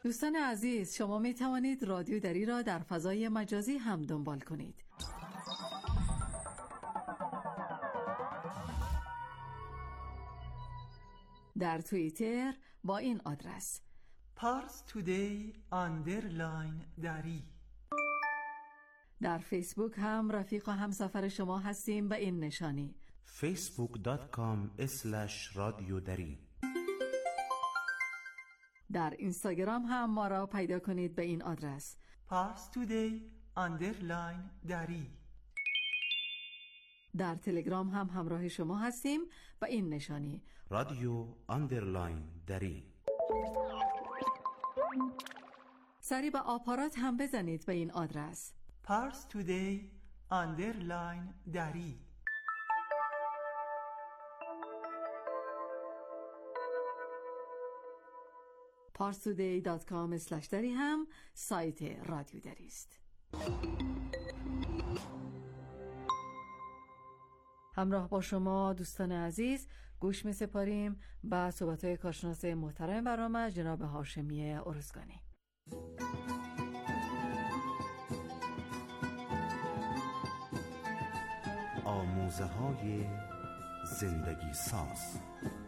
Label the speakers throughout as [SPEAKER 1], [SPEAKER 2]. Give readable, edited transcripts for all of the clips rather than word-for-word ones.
[SPEAKER 1] دوستان عزیز، شما می توانید رادیو دری را در فضای مجازی هم دنبال کنید. در توییتر با این آدرس
[SPEAKER 2] parstoday_dari.
[SPEAKER 1] در فیسبوک هم رفیق و همسفر شما هستیم به این نشانی
[SPEAKER 3] facebook.com/radiodari.
[SPEAKER 1] در اینستاگرام هم ما را پیدا کنید به این آدرس
[SPEAKER 2] parstoday_dari.
[SPEAKER 1] در تلگرام هم همراه شما هستیم به این نشانی
[SPEAKER 3] radio_dari.
[SPEAKER 1] سری به آپارات هم بزنید به این آدرس
[SPEAKER 2] parstoday_dari.
[SPEAKER 1] parstoday.com/dari هم سایت رادیو دری است. همراه با شما دوستان عزیز گوش می سپاریم به صحبت‌های کارشناس محترم برنامه جناب هاشمی ارزگانی.
[SPEAKER 3] آموزه‌های زندگی ساز.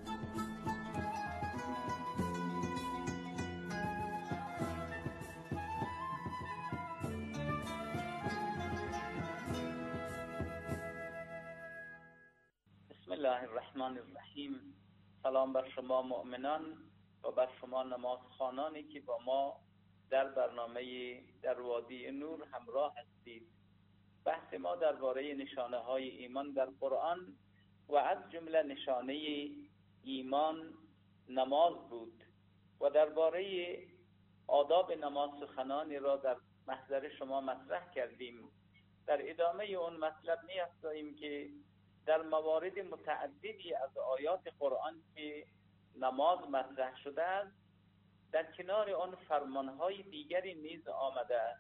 [SPEAKER 4] بسم الله الرحمن الرحیم. سلام بر شما مؤمنان و بر شما نمازخوانانی که با ما در برنامه در وادی نور همراه هستید. بحث ما درباره نشانه های ایمان در قرآن و از جمله نشانه ایمان نماز بود و درباره آداب نماز سخنانی را در محضر شما مطرح کردیم. در ادامه اون مطلب می افزاییم که در موارد متعددی از آیات قرآن که نماز مطرح شده است، در کنار آن فرمانهای دیگری نیز آمده است،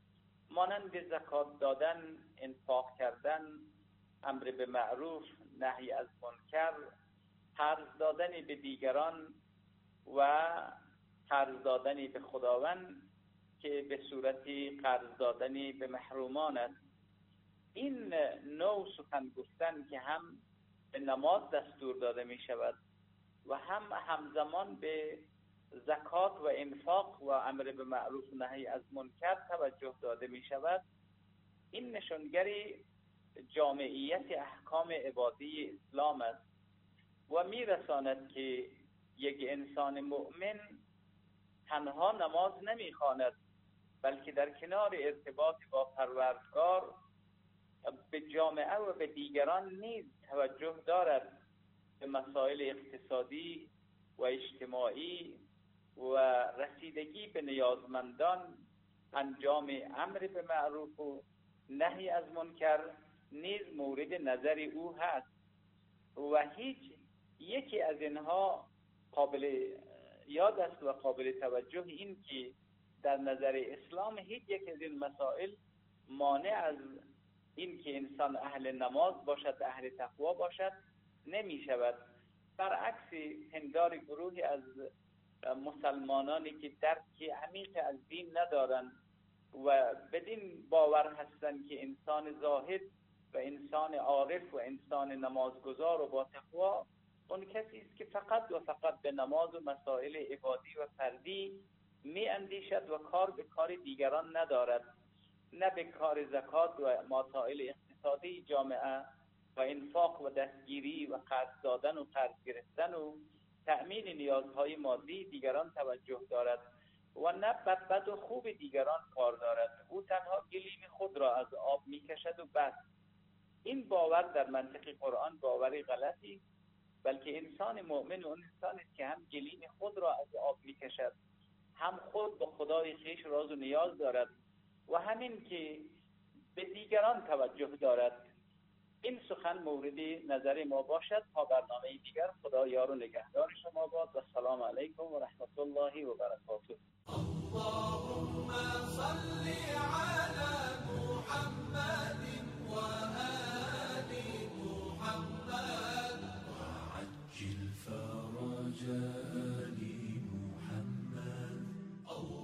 [SPEAKER 4] مانند زکات دادن، انفاق کردن، امر به معروف، نهی از منکر، قرض دادن به دیگران و قرض دادن به خداوند که به صورت قرض دادن به محرومان است. این نوع سخن گفتن که هم به نماز دستور داده می شود و هم همزمان به زکات و انفاق و امر به معروف و نهی از منکر توجه داده می شود، این نشانگری جامعیت احکام عبادی اسلام است و می رساند که یک انسان مؤمن تنها نماز نمی خواند، بلکه در کنار ارتباط با پروردگار به جامعه و به دیگران نیز توجه دارد، به مسائل اقتصادی و اجتماعی و رسیدگی به نیازمندان، انجام امر به معروف و نهی از منکر نیز مورد نظر او هست و هیچ یکی از اینها قابل یاد است و قابل توجه این که در نظر اسلام هیچ یک از این مسائل مانع از این که انسان اهل نماز باشد، اهل تقوا باشد نمی شود. برعکس هنگار گروهی از مسلمانانی که درک عمیق از دین ندارند و بدین باور هستند که انسان زاهد و انسان عارف و انسان نمازگزار و با تقوا اون کسی است که فقط و فقط به نماز و مسائل عبادی و فردی می اندیشد و کار به کار دیگران ندارد، نه به کار زکات و مسائل اقتصادی جامعه و انفاق و دستگیری و قرض دادن و قرض گرفتن و تأمین نیازهای مادی دیگران توجه دارد و نه بد و خوب دیگران کار دارد. او تنها گلیم خود را از آب می کشد و بس. این باور در منطق قرآن باوری غلطی، بلکه انسان مؤمن اون انسانی است که هم گلیم خود را از آب می کشد، هم خود به خدای خویش راز و نیاز دارد و همین که به دیگران توجه دارد. این سخن مورد نظر ما باشد. تا برنامه دیگر، خدا یار و نگهدار شما باد و السلام علیکم و رحمت الله و برکاته.
[SPEAKER 5] اللهم صل على محمد و آل محمد وعجل فرج آل محمد.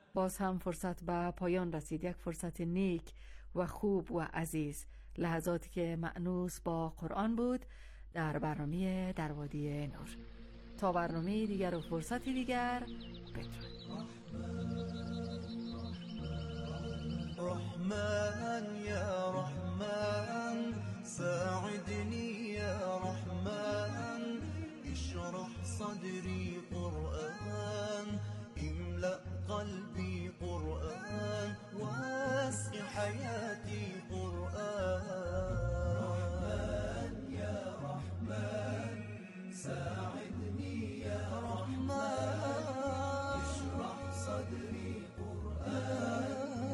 [SPEAKER 1] باز هم فرصت به پایان رسید. یک فرصت نیک و خوب و عزیز، لحظاتی که مأنوس با قرآن بود در برنامه در وادی نور. تا برنامه دیگر و فرصتی دیگر، بدرود.
[SPEAKER 5] رحمن يا رحمن ساعدني يا رحمن اشرح صدري قرآن املأ قلبي قرآن واسق حياتي قرآن رحمن يا رحمن ساعدني يا رحمن اشرح صدري قرآن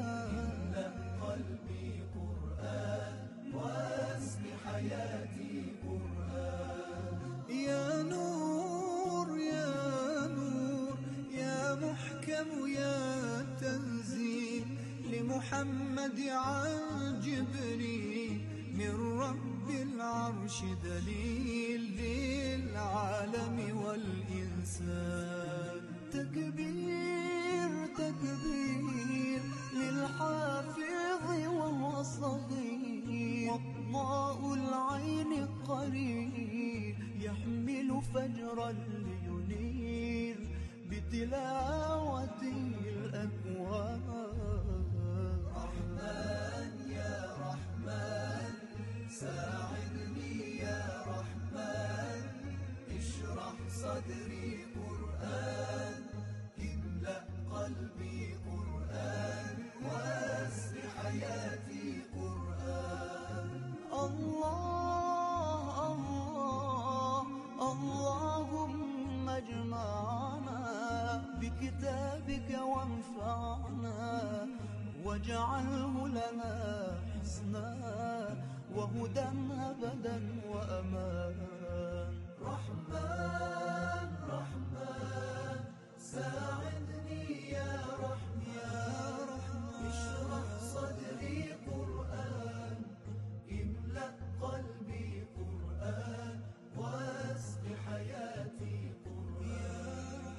[SPEAKER 5] حياتي قرآن يا نور يا نور يا محكم يا تنزيل لمحمد عن جبريل من رب العرش دليل للعالم والإنسان تكبير تكبير للحافظ وهو صغير وضاء العين قرير يحمل فجرا لينير بتلاوته الأكوان رحمن يا رحمن ساعدني يا رحمن اشرح صدري قرآن املأ قلبي قرآن واسق حياتي قرآن الله الله اللهم اجمعنا بكتابك وانفعنا واجعله لنا حسنا وهدى أبدا وأمان رحمن رحمن ساعدني يا رحمن اشرح صدري قرآن املأ قلبي قرآن واسق حياتي قرآن.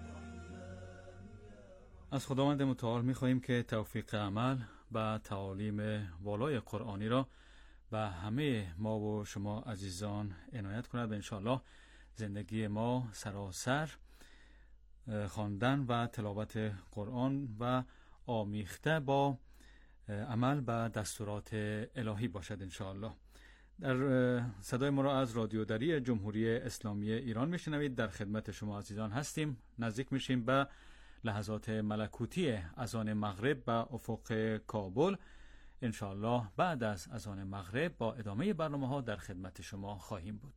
[SPEAKER 6] از خداوند متعال می‌خواهیم که توفیق عمل و تعالیم والای قرآنی را به همه ما و شما عزیزان عنایت کند و انشاءالله زندگی ما سراسر خواندن و تلاوت قرآن و آمیخته با عمل به دستورات الهی باشد انشاءالله. در صدای ما را از رادیو دری جمهوری اسلامی ایران میشنوید. در خدمت شما عزیزان هستیم. نزدیک میشیم به لحظات ملکوتی اذان مغرب به افق کابل. انشاءالله بعد از اذان مغرب با ادامه برنامه ها در خدمت شما خواهیم بود.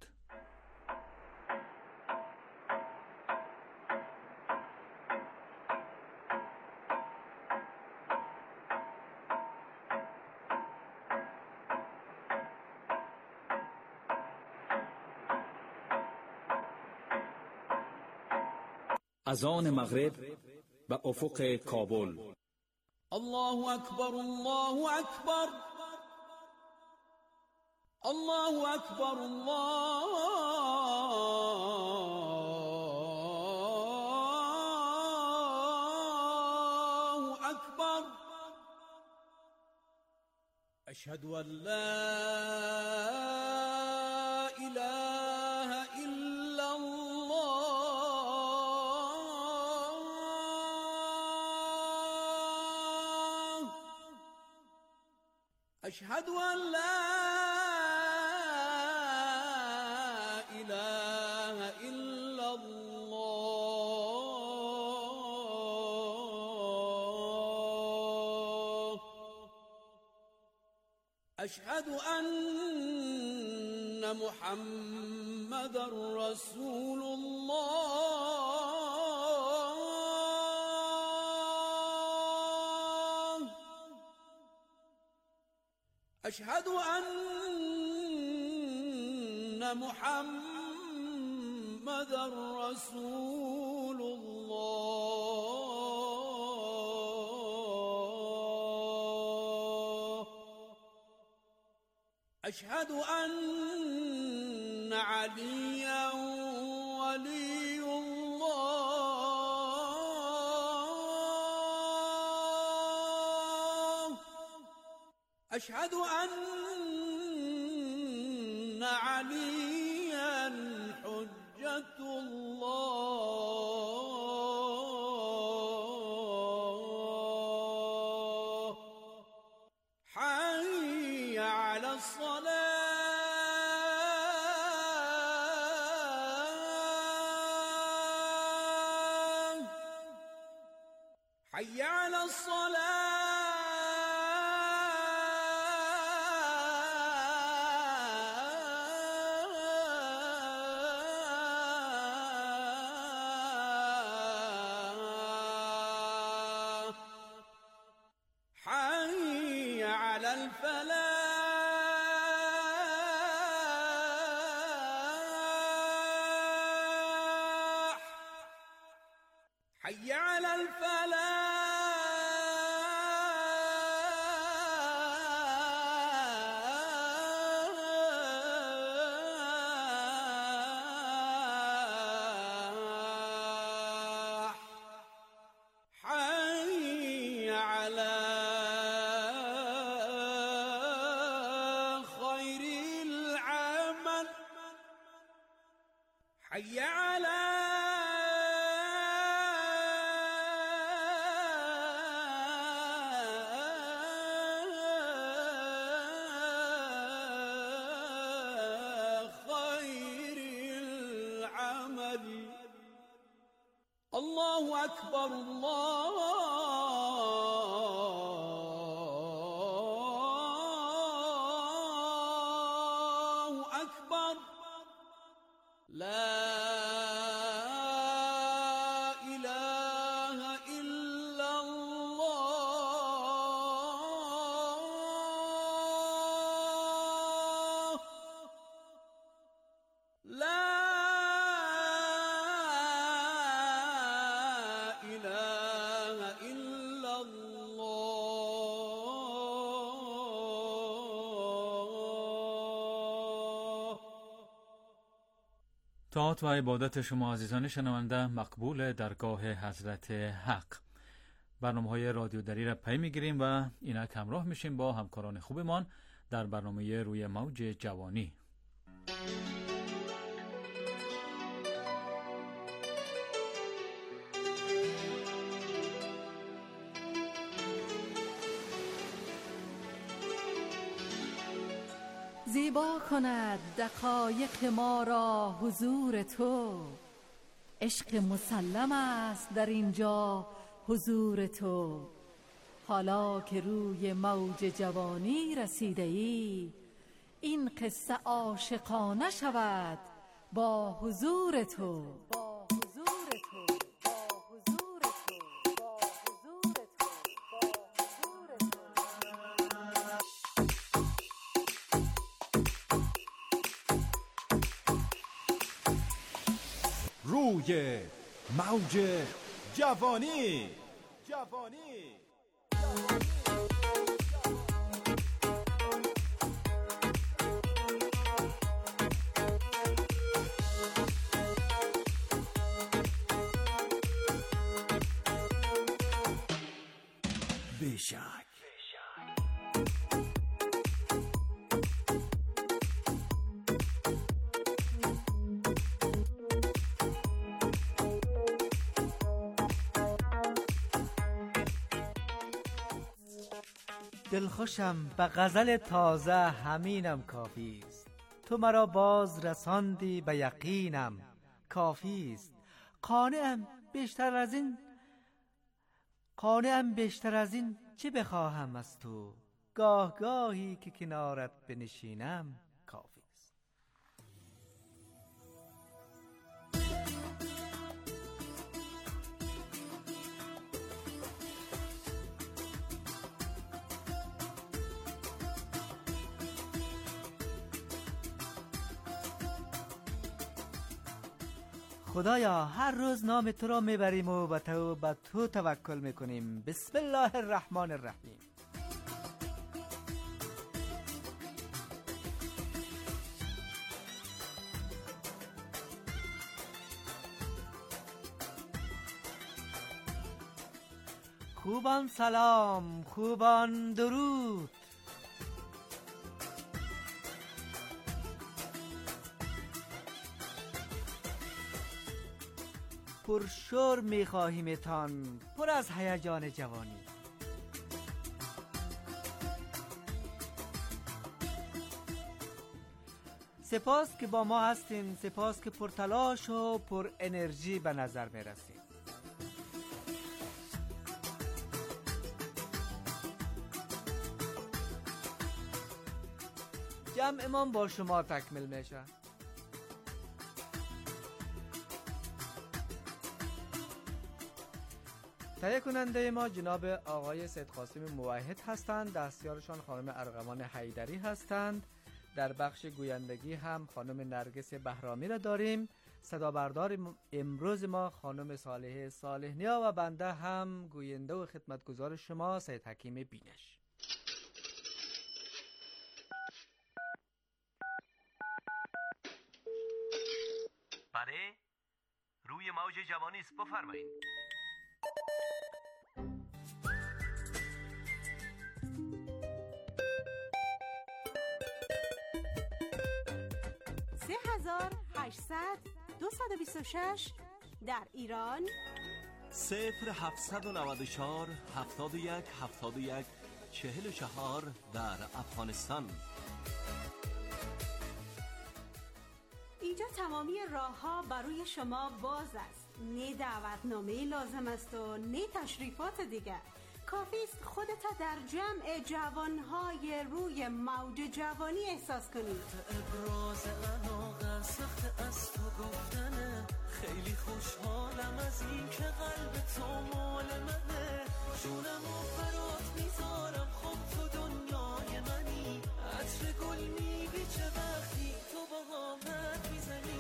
[SPEAKER 7] اذان مغرب به افق کابل.
[SPEAKER 5] الله أكبر الله أكبر الله أكبر الله أكبر أشهد أن لا إله إلا الله أشهد أن لا إله إلا الله أشهد أن محمد رسول الله أشهد أن محمد رسول الله أشهد أن عليا ولي الله أشهد أن عليا حجة الله حي على الصلاة حي على الصلاة حي على الفلاح حي على الفلاح حي على خير العمل حي على خير العمل الله أكبر الله أكبر لا إله إلا الله لا إله إلا الله.
[SPEAKER 6] طاعت و عبادت شما عزیزان شنونده مقبول درگاه حضرت حق. برنامه‌های رادیو دری را پی می‌گیریم و اینک همراه میشیم با همکاران خوبمان در برنامه روی موج جوانی.
[SPEAKER 1] زیبا کند دقایق ما را حضور تو، عشق مسلم است در اینجا حضور تو. حالا که روی موج جوانی رسیده ای، این قصه عاشقانه شود با حضور تو.
[SPEAKER 8] روی موج جوانی. بیشک
[SPEAKER 9] دلخوشم به غزل تازه همینم کافی است. تو مرا باز رساندی به یقینم کافی است. قانعم بیشتر از این چه بخواهم از تو، گاه گاهی که کنارت بنشینم کافی است. خدایا هر روز نام تو را میبریم و به تو توکل میکنیم. بسم الله الرحمن الرحیم. خوبان سلام، خوبان درود. پرشور میخواهیمتان، پر از هیجان جوانی. سپاس که با ما هستین، سپاس که پرتلاش و پر انرژی به نظر میرسید. جمعمان با شما تکمیل میشه. تهیه کننده ما جناب آقای سید قاسم موحد هستند، دستیارشان خانم ارغوان حیدری هستند. در بخش گویندگی هم خانم نرگس بهرامی را داریم. صدا بردار امروز ما خانم صالحه صالح‌نیا و بنده هم گوینده و خدمتگزار شما سید حکیم بینش.
[SPEAKER 10] بله، روی موج جوانی است، بفرمایید.
[SPEAKER 11] در ایران
[SPEAKER 10] 0794 71 71 44 در افغانستان.
[SPEAKER 11] اینجا تمامی راه ها برای شما باز است. نه دعوتنامه لازم است و نه تشریفات دیگر. کافی است خودت در جمع جوانهای روی موج جوانی احساس کنید.
[SPEAKER 12] ابراز علاقه سخت از تو گفتنه، خیلی خوشحالم از این که قلب تو مال منه. جونم و برات میذارم، خب تو دنیای منی. عطر گل میبیچه وقتی تو با آمد میزنی.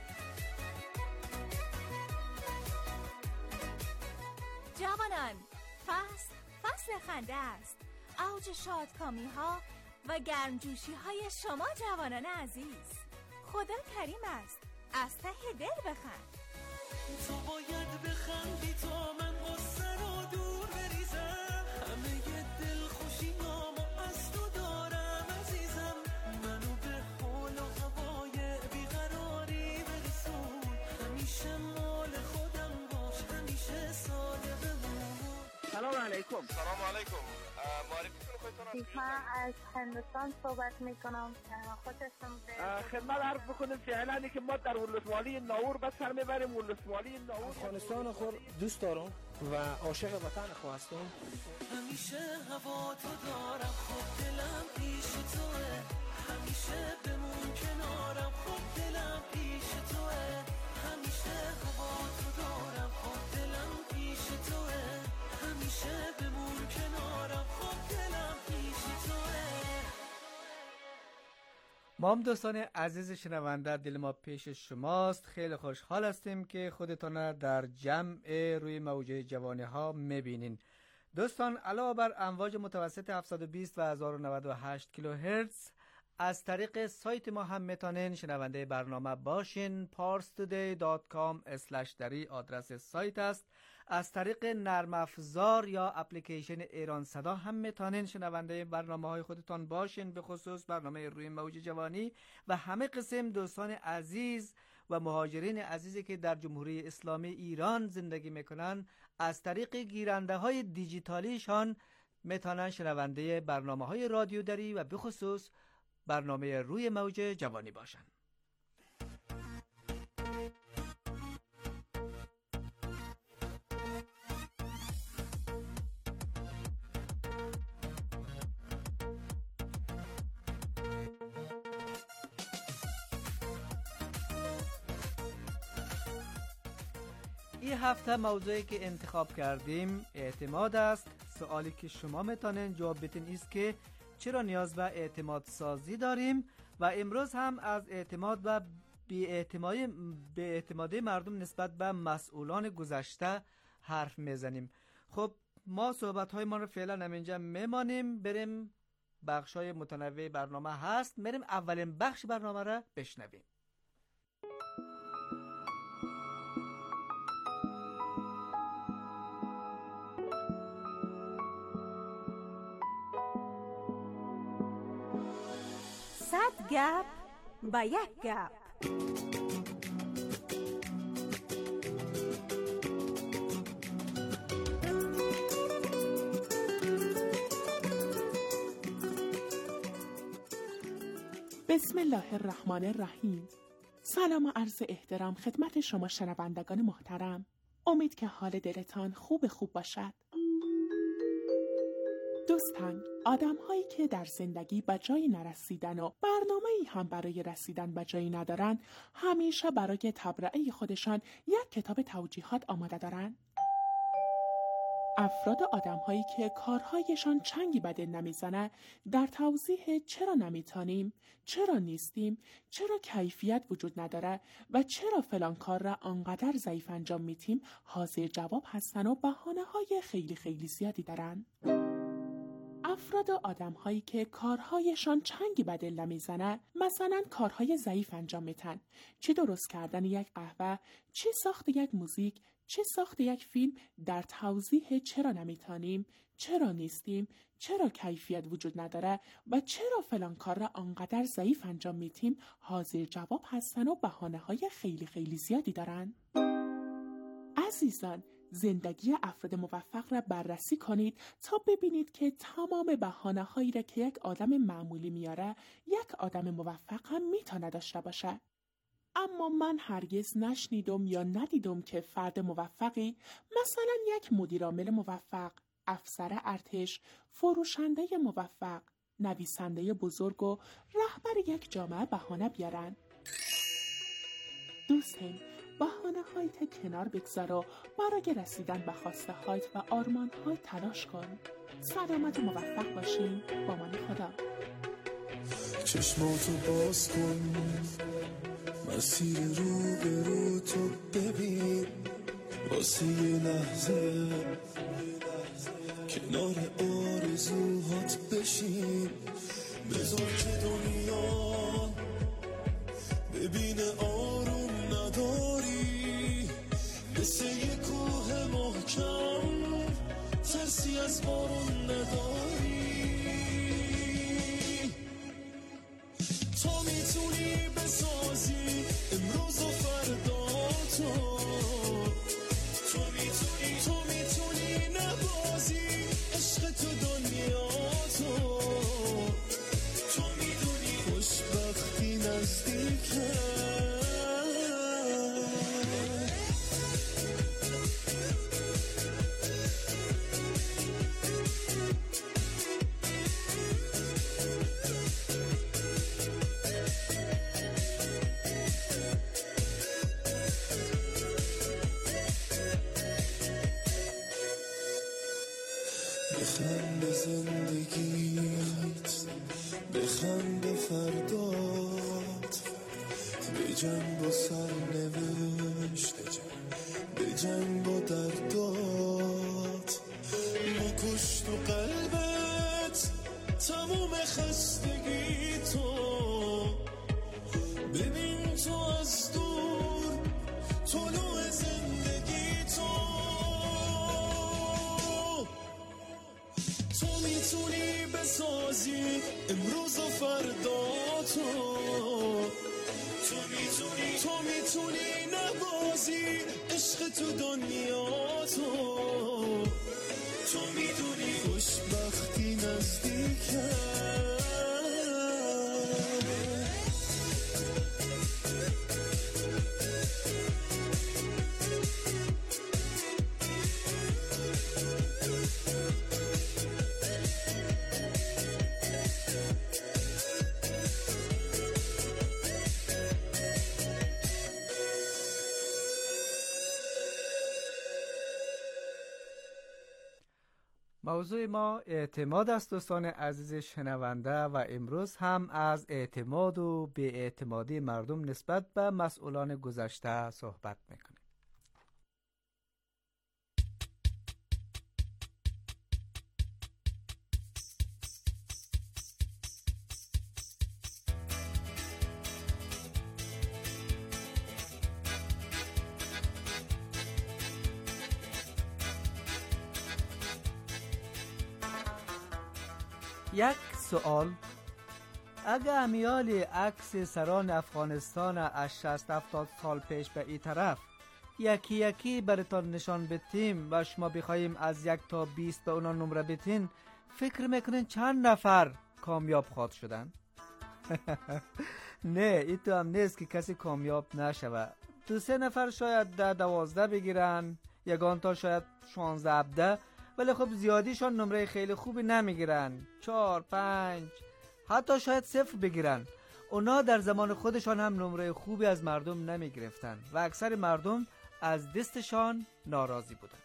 [SPEAKER 13] جوانان، فصل خنده است. اوج شادکامی ها و گرمجوشی های شما جوانان عزیز. خدا کریم است، از ته دل بخند.
[SPEAKER 12] تو باید بخندی تا من غصه رو دور بریزم. همه دل خوشی نامو از تو دارم عزیزم. منو به حال و هوای بیقراری برسون. همیشه مال خودم باش، همیشه ساده بمون.
[SPEAKER 14] سلام علیکم.
[SPEAKER 15] سلام علیکم. معرفی کنید خودتون.
[SPEAKER 16] من از هندوستان صحبت میکنم.
[SPEAKER 14] خدمت عرض بکنیم فعلا که ما در ولسوالی ناور به سر میبریم. ولسوالی ناور
[SPEAKER 17] افغانستان خود دوست دارم و عاشق وطن خود هستم.
[SPEAKER 12] همیشه هوا تو دارم، خود دلم پیش توه. همیشه بمون کنارم، خود دلم پیش توه. همیشه هوا تو دارم، خود دلم پیش توه. همیشه بمون کنارم، خود دلم پیش توه.
[SPEAKER 9] ما هم دوستان عزیز شنونده، دل ما پیش شماست. خیلی خوشحال هستیم که خودتان در جمع روی موج جوانی ها میبینین. دوستان، علاوه بر امواج متوسط 720 و 1098 کیلوهرتز، از طریق سایت ما هم میتونین شنونده برنامه باشین. parstoday.com/dari آدرس سایت است. از طریق نرم افزار یا اپلیکیشن ایران صدا هم میتونین شنونده برنامه های خودتان باشین، به خصوص برنامه روی موج جوانی و همه قسم دوستان عزیز و مهاجرین عزیزی که در جمهوری اسلامی ایران زندگی میکنن از طریق گیرنده های دیجیتالیشان میتونن شنونده برنامه های رادیو دری و به خصوص برنامه روی موج جوانی باشن. این هفته موضوعی که انتخاب کردیم اعتماد است. سوالی که شما میتونین جواب بدین است که چرا نیاز به اعتماد سازی داریم و امروز هم از اعتماد و بی‌اعتمادی مردم نسبت به مسئولان گذشته حرف میزنیم. خب ما صحبت‌های ما رو فعلا همینجا میمانیم، بریم بخش‌های متنوع برنامه هست. بریم اولین بخش برنامه رو بشنویم.
[SPEAKER 11] صد گپ با یک گپ.
[SPEAKER 18] بسم الله الرحمن الرحیم. سلام و عرض احترام خدمت شما شنوندگان محترم. امید که حال دلتان خوب باشد. دوستان، آدم‌هایی که در زندگی به جایی نرسیدن و برنامه‌ای هم برای رسیدن به جایی ندارن، همیشه برای تبرئه خودشان یک کتاب توجیهات آماده دارن. افراد آدم‌هایی که کارهایشان چنگی به دل نمیزنه، در توضیح چرا نمیتونیم، چرا نیستیم، چرا کیفیت وجود نداره و چرا فلان کار را آنقدر ضعیف انجام میتیم حاضر جواب هستن و بهانه‌های خیلی زیادی دارن. افراد و آدم‌هایی که کارهایشان چنگی به دل نمیزنه، مثلا کارهای ضعیف انجام میتن، چه درست کردن یک قهوه، چه ساخت یک موزیک، چه ساخت یک فیلم، در توضیح چرا نمیتونیم، چرا نیستیم، چرا کیفیت وجود نداره و چرا فلان کار را آنقدر ضعیف انجام میتیم حاضر جواب هستن و بهانه‌های خیلی زیادی دارن. عزیزان، زندگی افراد موفق را بررسی کنید تا ببینید که تمام بهانه‌هایی را که یک آدم معمولی میاره یک آدم موفق هم میتونه داشته باشه. اما من هرگز نشنیدم یا ندیدم که فرد موفقی، مثلا یک مدیرعامل موفق، افسر ارتش، فروشنده موفق، نویسنده بزرگ و رهبر یک جامعه بهانه بیارن. دوستان، بهانه‌هایت کنار بگذار و برای رسیدن به خواسته هایت و آرمان های تلاش کن. سلامت و موفق باشین. با من خدا.
[SPEAKER 12] چشماتو باز کن، مسیر رو به رو تو ببین، واسه یه لحظه کنار آرزوهات بشین، بذار که دنیا ببینه آروم نداری، مثل یه کوه محکم ترسی از بارون نداری. تو میتونی بسازی امروز و فردا تو میتونی نبازی عشق تو دنیا تو میدونی خوشبختی نزدیکه. بخند به زندگیت، بخند به فردات، بجنگ با سرنوشت، بجنگ با دردات، بکش تو قلبت تموم خستگی تو، ببین تو از دور طلوع زندگی تو میتونی بسازی امروز و فردا تو میتونی نبازی عشق تو دنیا تو میدونی خوشبختی نزدیکه.
[SPEAKER 9] موضوع ما اعتماد است دوستان عزیز شنونده، و امروز هم از اعتماد و بی‌اعتمادی مردم نسبت به مسئولان گذشته صحبت میکنیم. یک سوال: اگه امیال عکس سران افغانستان از 60-70 سال پیش به این طرف یکی یکی براتون نشان بدیم و شما بخوایم از 1 تا 20 به اونا نمره بدین، فکر میکنین چند نفر کامیاب خواهد شدن؟ نه این تو هم نیست که کسی کامیاب نشوه. 2-3 نفر شاید 10-12 بگیرن، یگان تا شاید 16-17، ولی خب زیادیشان نمره خیلی خوبی نمیگیرن، 4-5 حتی شاید 0 بگیرن. اونا در زمان خودشان هم نمره خوبی از مردم نمیگرفتن و اکثر مردم از دستشان ناراضی بودن.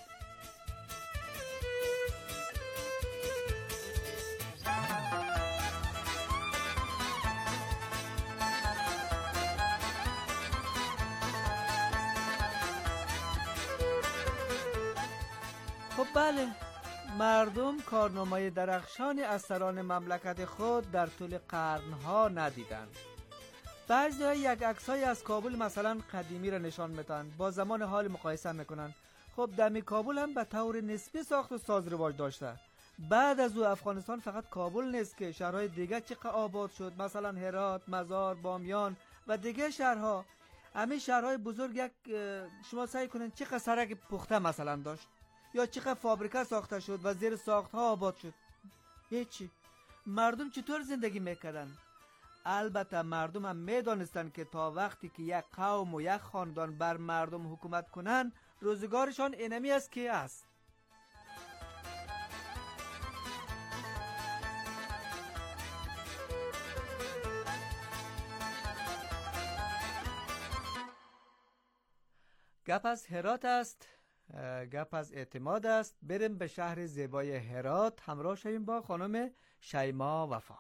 [SPEAKER 9] خب بله، مردم کارنامه‌های درخشانی از سران مملکت خود در طول قرنها ندیدند. بعضی‌ها یک عکس‌های از کابل مثلا قدیمی را نشان میدن، با زمان حال مقایسه میکنن. خب دمی کابل هم به طور نسبی ساخت و ساز رواج داشته. بعد از او افغانستان فقط کابل نیست که شهرهای دیگه چقدر آباد شد، مثلا هرات، مزار، بامیان و دیگه شهرها. همه شهرهای بزرگ یک شما سعی کنین چقدر سرک پخته مثلا داشت، یا چقدر فابریکه ساخته شد و زیر ساختها آباد شد. هیچی. مردم چطور زندگی میکردن؟ البته مردم هم میدانستن که تا وقتی که یک قوم و یک خاندان بر مردم حکومت کنن، روزگارشان اینمی است که است. گپ از هرات است، گپ از اعتماد است. بریم به شهر زیبای هرات همراه شویم با خانم شیما وفا.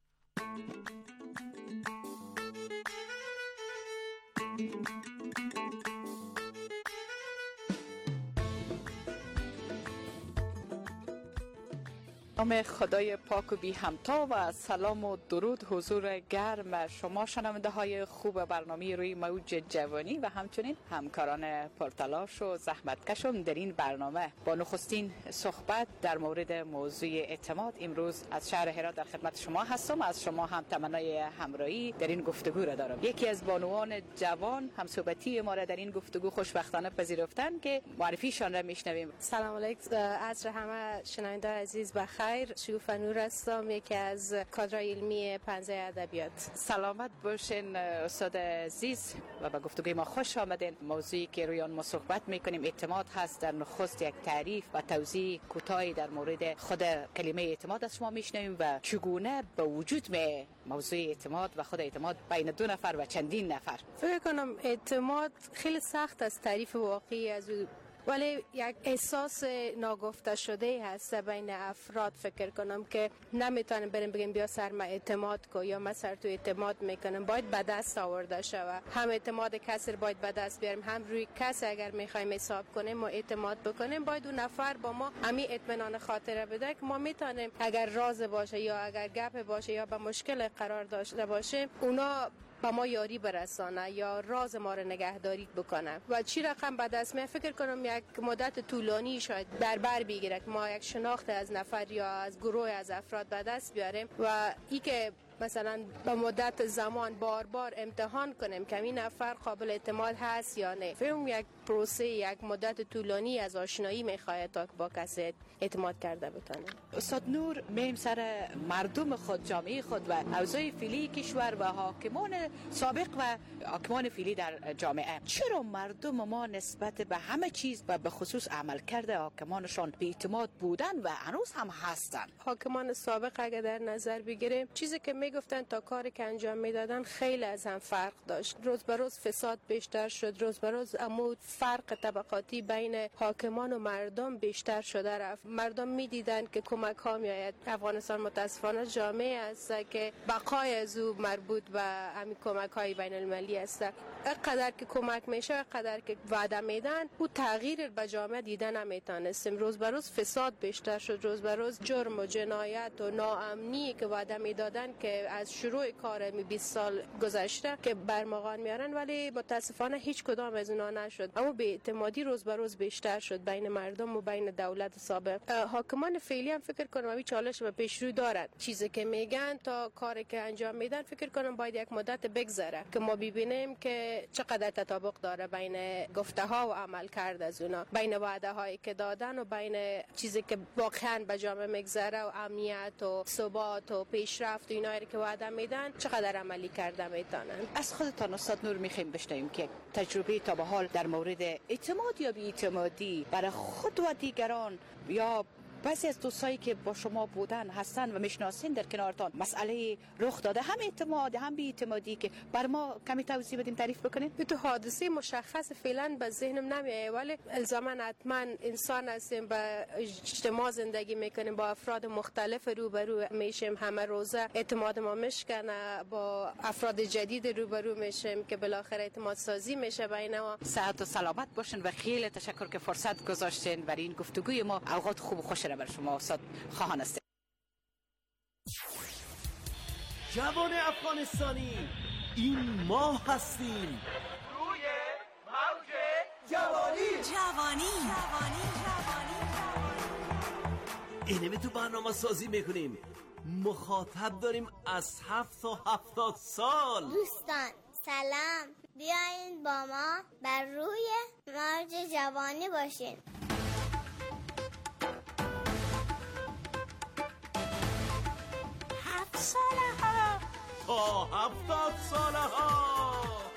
[SPEAKER 19] نام خدای پاک و بی همتا و سلام و درود حضور گرم شما شنونده های خوب برنامه روی موج جوانی و همچنین همکاران پرتلاش و زحمتکشم در این برنامه. با نخستین صحبت در مورد موضوع اعتماد امروز از شهر هرات در خدمت شما هستم. از شما هم تمنای همراهی در این گفتگو را دارم. یکی از بانوان جوان همصحبتی ما را در این گفتگو خوشبختانه پذیرفتن که معرفیشان را میشنویم.
[SPEAKER 20] سلام علیکم، عصر همه شنونده عزیز بخیر. شگوفه نور هستم، یکی از کادرهای علمی پنجه ادبیات.
[SPEAKER 19] سلامت باشین استاد عزیز و به گفتگوی ما خوش آمدین. موضوعی که روی آن ما صحبت میکنیم اعتماد هست. در نخست یک تعریف و توضیح کوتاهی در مورد خود کلمه اعتماد از شما میشنویم و چگونه به وجود می موضوع اعتماد و خود اعتماد بین دو نفر و چندین نفر.
[SPEAKER 20] فکر کنم اعتماد خیلی سخت از تعریف واقعی از ولی یک احساس ناگفته شده هست بین افراد. فکر کنم که نمیتونیم بریم بگیم بیا سر ما اعتماد کو یا ما سر تو اعتماد میکنم. باید به دست آورده شود. هم اعتماد کسی باید به دست بیاریم، هم روی کسی اگر میخوایم حساب کنیم و اعتماد بکنیم باید اون نفر با ما همین اطمینان خاطره بده که ما میتونیم اگر راز باشه یا اگر گپ باشه یا به مشکل قرار داشته باشه اونا با ما یاری برسانه یا راز ما رو نگهداری بکنه و چی رقم به دست می فکر کنم یک مدت طولانی شاید در بر بگیره که ما یک شناخت از نفر یا از گروه از افراد به دست بیاریم و ای که مثلا به مدت زمان بار بار امتحان کنیم که این نفر قابل اعتماد هست یا نه. فهم یک پروسه یک مدت طولانی از آشنایی میخواد تا با کسی اعتماد کرده بتونه.
[SPEAKER 19] استاد نور، میم سر مردم خود، جامعه خود و اوضاع فعلی کشور و حاکمان سابق و حاکمان فعلی در جامعه. چرا مردم ما نسبت به همه چیز و به خصوص عملکرد حاکمانشان بی اعتماد بودن و هنوز هم هستن؟
[SPEAKER 20] حاکمان سابق اگر در نظر بگیریم چیزی که میگفتن تا کاری که انجام میدادن خیلی از هم فرق داشت. روز به روز فساد بیشتر شد، روز به روز عمود فرق طبقاتی بین حاکمان و مردم بیشتر شده رفت. مردم میدیدن که کمک ها میآید. افغانستان متاسفانه جامعه است که بقای از او مربوط به همین کمک های بین المللی است. اقدر که کمک میشه، اقدر که وعده میدن، او تغییر به جامعه دیدن نمیتونستیم. روز به روز فساد بیشتر شد، روز به روز جرم و جنایت و ناامنی که وعده میدادن که از شروع کار 20 سال گذشته که برمغان میارن ولی متاسفانه هیچ کدام از اونا نشد. اما به اعتمادی روز به روز بیشتر شد بین مردم و بین دولت سابق. حاکمان فعلی هم فکر کنم همین چالش به پیش رو دارن. چیزی که میگن تا کاری که انجام میدن فکر کنم باید یک مدت بگذره که ما ببینیم که چقدر تطابق داره بین گفته ها و عمل کرد از اونا، بین وعده هایی که دادن و بین چیزی که واقعا به جامعه میگذره و امنیت و ثبات و پیشرفت و اینا کاری که وعده میدن چقدر عملی کرده میتونن.
[SPEAKER 19] از خودتان استاد نور میخوایم بشنویم که تجربه تا به حال در مورد اعتماد یا بی‌اعتمادی برای خود و دیگران یا بعضی از دوستایی که با شما بودن هستن و میشناسین در کنارتان مسئله رخ داده، هم اعتماد هم بی‌اعتمادی، که بر ما کمی توضیح بدیم، تعریف بکنین.
[SPEAKER 20] تو حادثه مشخص فعلا به ذهنم نمیاد، ولی الزاما حتما انسان هستیم، با اجتماع زندگی میکنیم، با افراد مختلف روبرو میشیم، همه روزه اعتماد ما میشکنه، با افراد جدید روبرو میشیم که بالاخره اعتماد سازی میشه بین ما.
[SPEAKER 19] صحت و سلامت باشین و خیلی تشکر که فرصت گذاشتین برای این گفتگوی ما. اوقات خوب و خوش بر شما استاد خواهان است.
[SPEAKER 10] جوان افغانستانی، این ما هستیم.
[SPEAKER 12] روی موج جوانی.
[SPEAKER 10] اینمی تو برنامه سازی میکنیم، مخاطب داریم از 7 تا 70 سال.
[SPEAKER 21] دوستان سلام، بیاین با ما بر روی موج جوانی باشین.
[SPEAKER 12] 7 ساله ها
[SPEAKER 10] تا 70 ساله ها.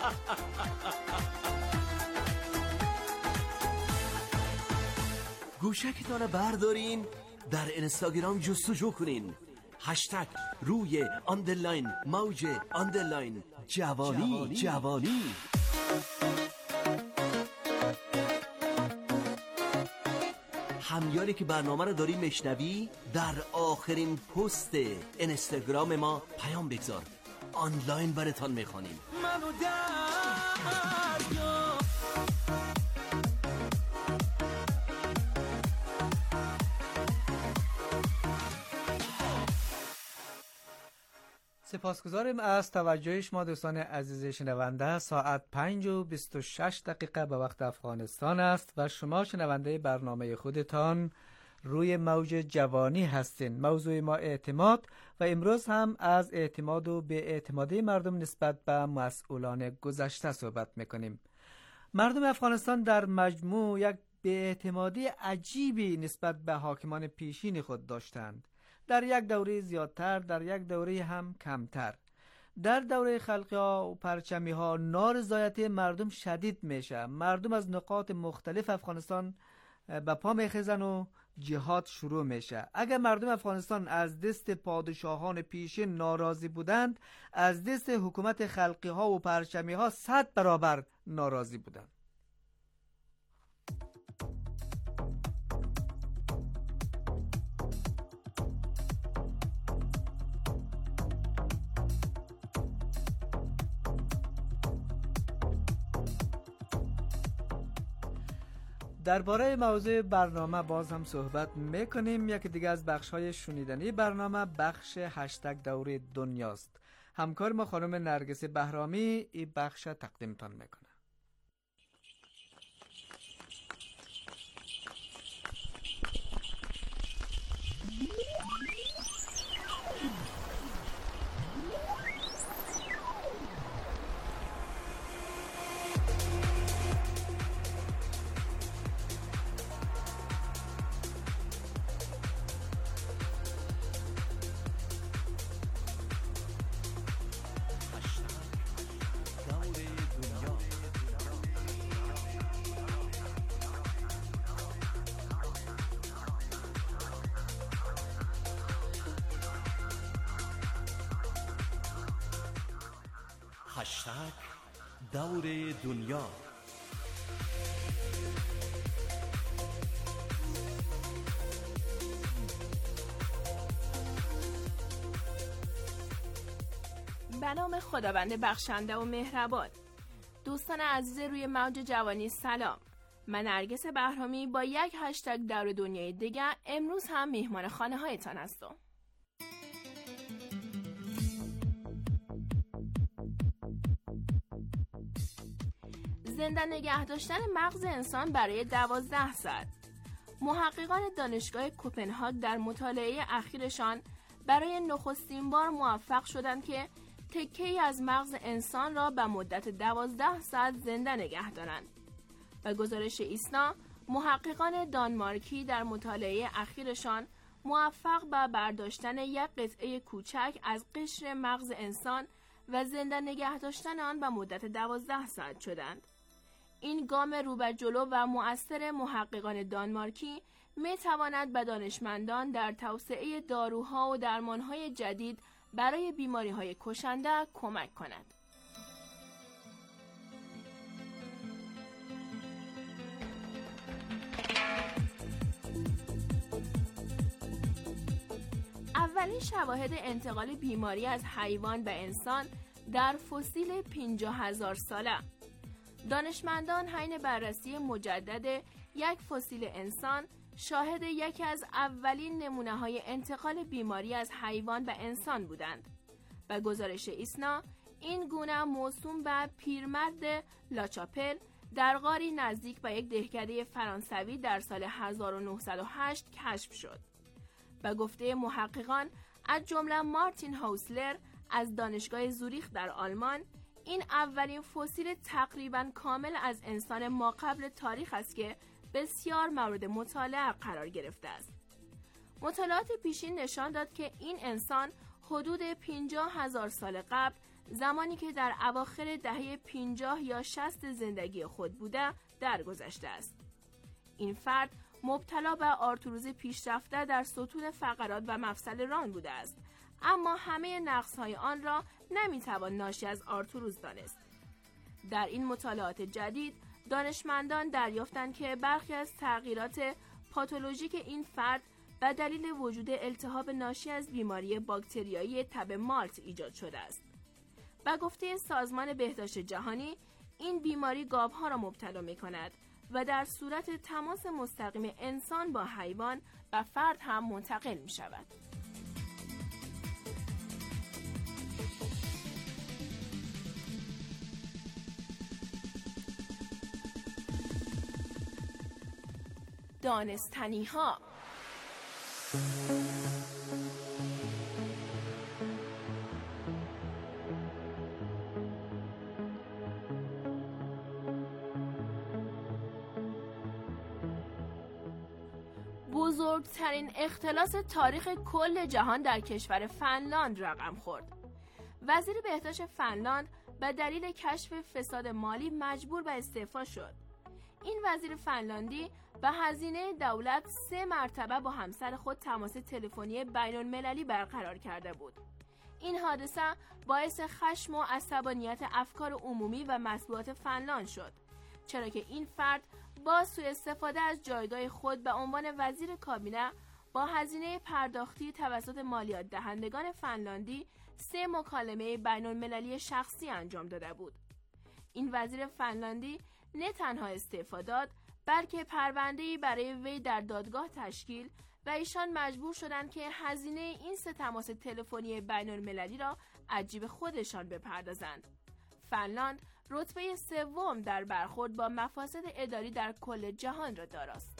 [SPEAKER 10] گوشکتان بردارین، در اینستاگرام جستجو کنین، هشتگ روی آندرلاین موج آندرلاین جوانی. همیاری که برنامه رو داری میشنوی، در آخرین پست اینستاگرام ما پیام بگذار، آنلاین براتان میخوانیم.
[SPEAKER 12] منو دریا.
[SPEAKER 9] سپاسگزاریم از توجه شما دوستان عزیز شنونده. ساعت 5:26 به وقت افغانستان است و شما شنونده برنامه خودتان روی موج جوانی هستین. موضوع ما اعتماد و امروز هم از اعتماد و بی‌اعتمادی مردم نسبت به مسئولان گذشته صحبت میکنیم. مردم افغانستان در مجموع یک بی‌اعتمادی عجیبی نسبت به حاکمان پیشین خود داشتند. در یک دوره زیادتر، در یک دوره هم کمتر. در دوره خلقی ها و پرچمی ها نارضایتی مردم شدید میشه. مردم از نقاط مختلف افغانستان به پا میخیزن و جهاد شروع میشه. اگر مردم افغانستان از دست پادشاهان پیشین ناراضی بودند، از دست حکومت خلقی ها و پرچمی ها 100 برابر ناراضی بودند. درباره موضوع برنامه باز هم صحبت میکنیم. یکی دیگه از بخش‌های شنیدنی برنامه بخش هشتگ دوره دنیاست. همکار ما خانم نرگس بهرامی این بخش تقدیمتان میکنه.
[SPEAKER 10] هشتگ دور دنیا.
[SPEAKER 22] به نام خداوند بخشنده و مهربان. دوستان عزیز روی موج جوانی سلام. من نرگس بهرامی با یک هشتگ دور دنیای دیگه امروز هم میهمان خانه هایتان هستم. زنده نگه داشتن مغز انسان برای 12 ساعت. محققان دانشگاه کوپنهاگ در مطالعه اخیرشان برای نخستین بار موفق شدند که تکه‌ای از مغز انسان را به مدت 12 ساعت زنده نگه دارند. به گزارش ایسنا، محققان دانمارکی در مطالعه اخیرشان موفق به برداشتن یک قطعه کوچک از قشر مغز انسان و زنده نگه داشتن آن به مدت 12 ساعت شدند. این گام رو به جلو و مؤثر محققان دانمارکی می تواند به دانشمندان در توسعه داروها و درمانهای جدید برای بیماری‌های کشنده کمک کند. اولین شواهد انتقال بیماری از حیوان به انسان در فسیل 50,000 ساله. دانشمندان حین بررسی مجدد یک فسیل انسان شاهد یکی از اولین نمونه‌های انتقال بیماری از حیوان به انسان بودند. به گزارش ایسنا، این گونه موسوم به پیرمرد لاچاپل در غاری نزدیک به یک دهکده فرانسوی در سال 1908 کشف شد. به گفته محققان از جمله مارتین هاوسلر از دانشگاه زوریخ در آلمان، این اولین فسیل تقریباً کامل از انسان ماقبل تاریخ است که بسیار مورد مطالعه قرار گرفته است. مطالعات پیشین نشان داد که این انسان حدود 50,000 سال قبل، زمانی که در اواخر دهه 50 یا 60 زندگی خود بوده، درگذشته است. این فرد مبتلا به آرتروز پیشرفته در ستون فقرات و مفصل ران بوده است، اما همه نقص‌های آن را نمی‌توان ناشی از آرتروز دانست. در این مطالعات جدید، دانشمندان دریافتند که برخی از تغییرات پاتولوژیک این فرد به دلیل وجود التهاب ناشی از بیماری باکتریایی تب مالت ایجاد شده است. به گفته سازمان بهداشت جهانی، این بیماری گاوها را مبتلا می‌کند و در صورت تماس مستقیم انسان با حیوان به فرد هم منتقل می‌شود. دانستنی‌ها. بزرگترین اختلاس تاریخ کل جهان در کشور فنلاند رقم خورد. وزیر بهداشت فنلاند به دلیل کشف فساد مالی مجبور به استعفا شد. این وزیر فنلاندی به هزینه دولت 3 مرتبه با همسر خود تماس تلفنی بین‌المللی برقرار کرده بود. این حادثه باعث خشم و عصبانیت افکار عمومی و مطبوعات فنلاند شد، چرا که این فرد با سوء استفاده از جایگاه خود به عنوان وزیر کابینه با هزینه پرداختی توسط مالیات دهندگان فنلاندی 3 مکالمه بین‌المللی شخصی انجام داده بود. این وزیر فنلاندی نه تنها استعفا داد، بلکه پرونده‌ای برای وی در دادگاه تشکیل و ایشان مجبور شدند که هزینه این 3 تماس تلفنی بین‌المللی را از جیب خودشان بپردازند. فنلاند رتبه 3 در برخورد با مفاسد اداری در کل جهان را داراست.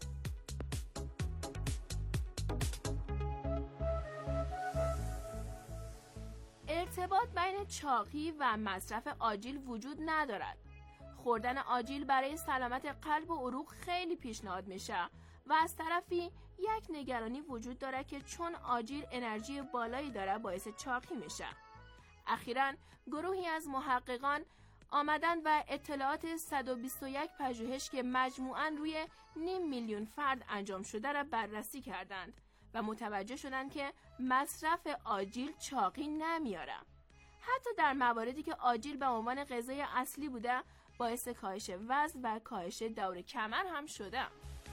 [SPEAKER 22] ارتباط بین چاقی و مصرف آجیل وجود ندارد. خوردن آجیل برای سلامت قلب و عروق خیلی پیشنهاد میشه و از طرفی یک نگرانی وجود داره که چون آجیل انرژی بالایی داره باعث چاقی میشه. اخیراً گروهی از محققان آمدن و اطلاعات 121 پژوهش که مجموعاً روی 500,000 فرد انجام شده را بررسی کردند و متوجه شدند که مصرف آجیل چاقی نمیاره. حتی در مواردی که آجیل به عنوان غذای اصلی بوده، باعث کاهش وزن و کاهش دور کمر هم شده.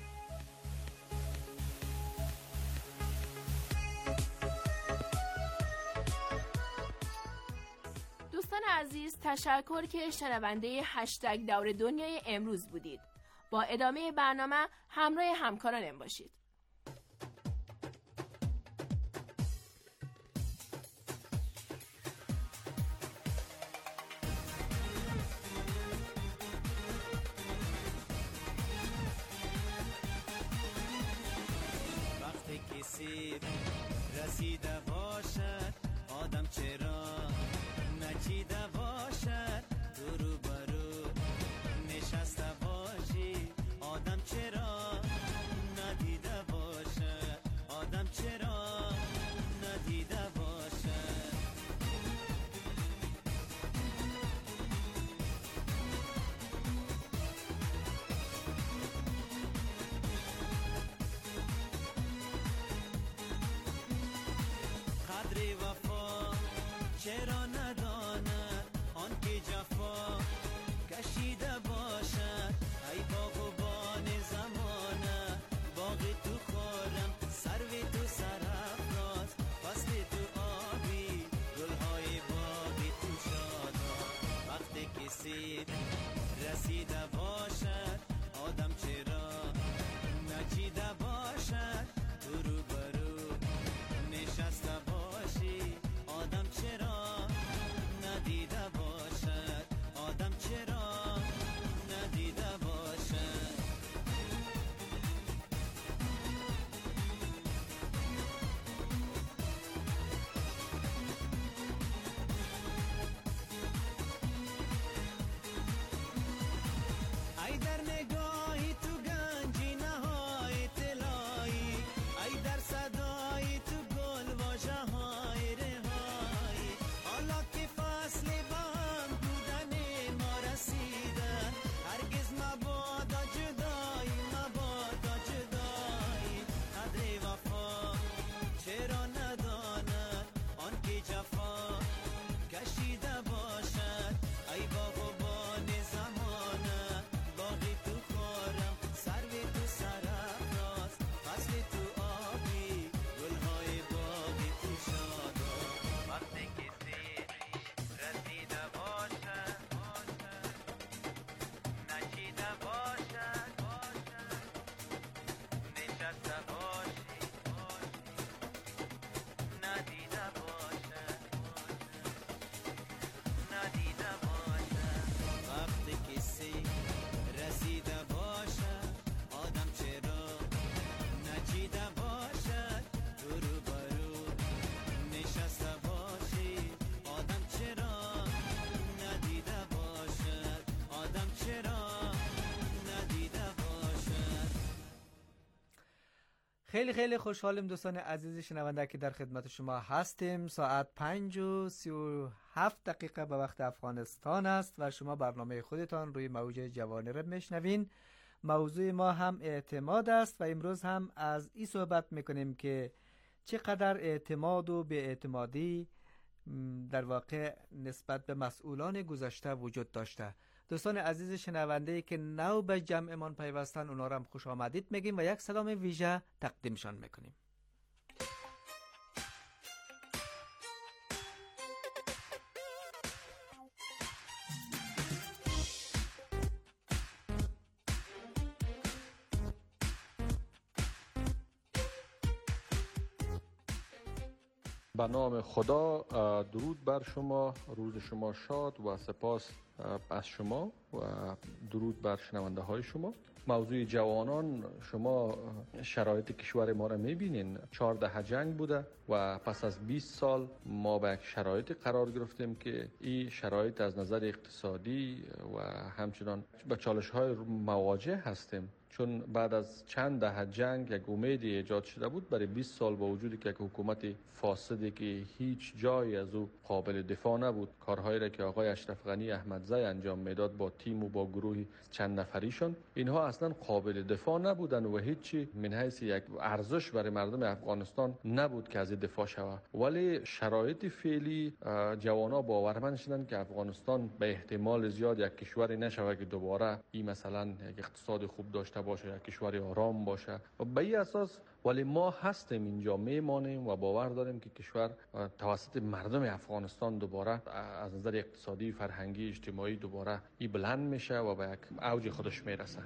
[SPEAKER 22] دوستان عزیز، تشکر که شنونده هشتگ دور دنیای امروز بودید. با ادامه برنامه همراه همکارانم باشید.
[SPEAKER 12] وقتی کسی رسیده باشد آدم چرا نچیده باشد درو برو نشسته باشی آدم چرا ندیده نداره وفا، چرا نداند آن که جفا کشیده باشد. ای باغبان زمانه، باغ تو خورم، سرو تو سرافراز، فصل تو آبی، گلهای باغ تو شادا. وقتی کسی رسیده باشد، آدم چرا نچیده باشد؟ تو رو برو نشسته باشی، آدم چرا ندیده باشد؟ آدم چرا ندیده باشد؟ ای در نگاهی تو گنجی نهای طلایی، ای در صدای تو گل واژه های رهایی. حالا که فصل با هم بودن ما رسیدن، هرگز مبادا جدایی، مبادا جدایی. قدر وفا چرا نداند آن که جفا کشیده باشد. ای باغبان زمانه، باغ تو خورم، سرو تو سرافراز، فصل تو آبی، گلهای باغ تو شادا. وقتی کسی رسیده باشد، نچیده باشد، نشسته باشی، ندیده باشد، ندیده باشد. وقتی کسی رسیده باشد، آدم چرا نچیده باشد؟ تو رو برو نشسته باشی، آدم چرا ندیده باشد؟ آدم چرا ندیده باشد؟
[SPEAKER 9] خیلی خیلی خوشحالیم دوستان عزیز شنونده که در خدمت شما هستیم. ساعت 5:37 به وقت افغانستان است و شما برنامه خودتان روی موج جوانه را میشنوین. موضوع ما هم اعتماد است و امروز هم از این صحبت میکنیم که چقدر اعتماد و بی‌اعتمادی در واقع نسبت به مسئولان گذشته وجود داشته. دوستان عزیز شنونده که نو به جمعمان پیوستن، اونا را هم خوش آمدید میگیم و یک سلام ویژه تقدیمشان میکنیم.
[SPEAKER 2] به نام خدا، درود بر شما، روز شما شاد و سپاس از شما و درود بر شنونده های شما. موضوع جوانان، شما شرایط کشور ما را میبینین، 14 جنگ بوده و پس از 20 سال ما به یک شرایط قرار گرفتیم که این شرایط از نظر اقتصادی و همچنان به چالش های مواجه هستیم، چون بعد از چند دهه جنگ یک امیدی ایجاد شده بود برای 20 سال با وجودی که یک حکومت فاسدی که هیچ جایی از او قابل دفاع نبود، کارهایی را که آقای اشرف غنی احمدزی انجام میداد با تیم و با گروهی چند نفریشون، اینها اصلا قابل دفاع نبودن و هیچی من حیث یک ارزش برای مردم افغانستان نبود که از دفاع شود. ولی شرایط فعلی جوانا باورمند شدن که افغانستان به احتمال زیاد یک کشوری نشود که دوباره این مثلا یک اقتصاد خوب داشته باشه، یک کشور آرام باشه. و به این اساس ولی ما هستیم اینجا، میمانیم و باور داریم که کشور توسط مردم افغانستان دوباره از نظر اقتصادی، فرهنگی، اجتماعی دوباره این بلند میشه و به یک اوج خودش میرسه.